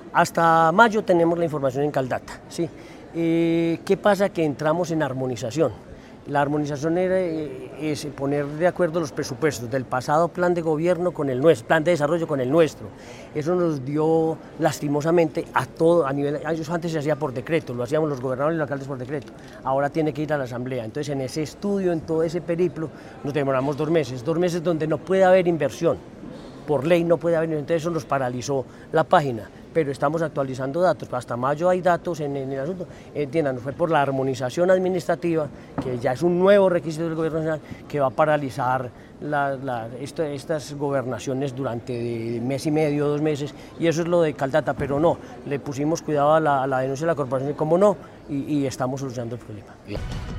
Hasta mayo tenemos la información en Caldata, ¿sí? ¿Qué pasa? Que entramos en armonización. La armonización es poner de acuerdo los presupuestos del pasado plan de gobierno con el nuestro, plan de desarrollo con el nuestro. Eso nos dio lastimosamente a todo, a nivel, eso antes se hacía por decreto, lo hacíamos los gobernadores y los alcaldes por decreto, ahora tiene que ir a la asamblea. Entonces en ese estudio, en todo ese periplo, nos demoramos 2 meses donde no puede haber inversión. Por ley no puede haber, entonces eso nos paralizó la página, pero estamos actualizando datos, hasta mayo hay datos en el asunto, entiendan, fue por la armonización administrativa, que ya es un nuevo requisito del gobierno nacional, que va a paralizar estas gobernaciones durante mes y medio, 2 meses, y eso es lo de Caldata, pero no, le pusimos cuidado a la denuncia de la corporación, y cómo no, y estamos solucionando el problema. Bien.